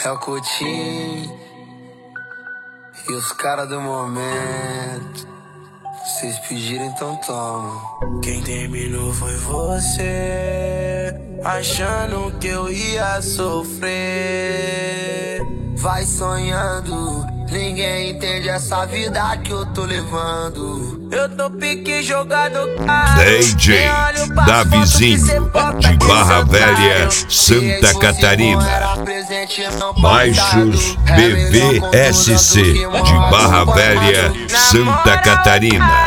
É o Coutinho e os caras do momento. Vocês pediram, então toma. Quem terminou foi você, achando que eu ia sofrer. Vai sonhando, ninguém entende essa vida que eu tô levando. Eu tô pique jogado, cara. DJ Davizinho, de Barra Velha, Santa Catarina. Baixos BVSC, de Barra Velha, Santa Catarina.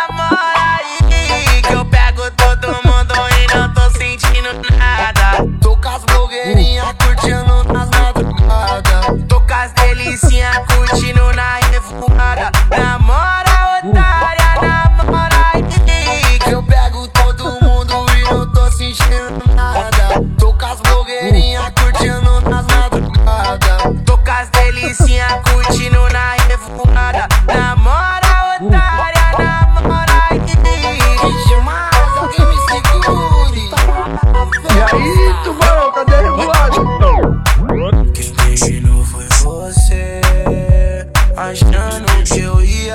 Que eu pego todo mundo e não tô sentindo nada. Tô com as blogueirinhas curtindo nas madrugadas. Tô com as delicinhas curtindo na revoada. Namora, otária, namora aí. Que eu pego todo mundo e não tô sentindo nada. Tô com as blogueirinhas curtindo nas madrugadas. Tô com as delicinhas curtindo na revoada. Namora, otária, namora aí. Demais, alguém me segure. E aí, tubarão, cadê a revoada? Quem terminou foi você, achando que eu ia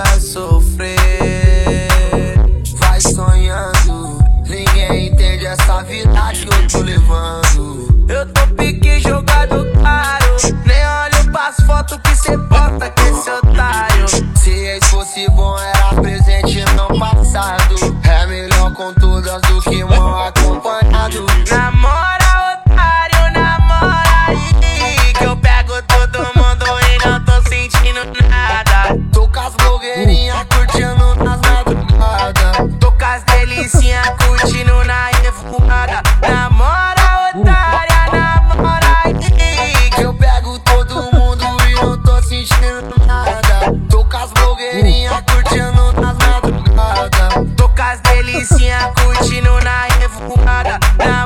sofrer. Vai sonhando, ninguém entende essa vida que eu tô levando. Eu tô pique jogado caro, nem olho pras fotos que cê bota com esse otário. Se esse fosse bom era presente não passado. É melhor com todas do que mal acompanhado. Namora, otário, namora aí. Que eu pego todo mundo e não tô sentindo nada. Tô com as blogueirinhas curtindo nas madrugadas. Tô com as delicinhas curtindo na revoada. Namora, otária, namora aí. Que eu pego todo mundo e não tô sentindo nada. Tô com as blogueirinhas curtindo nas madrugadas. Tô com as delicinhas curtindo na revoada.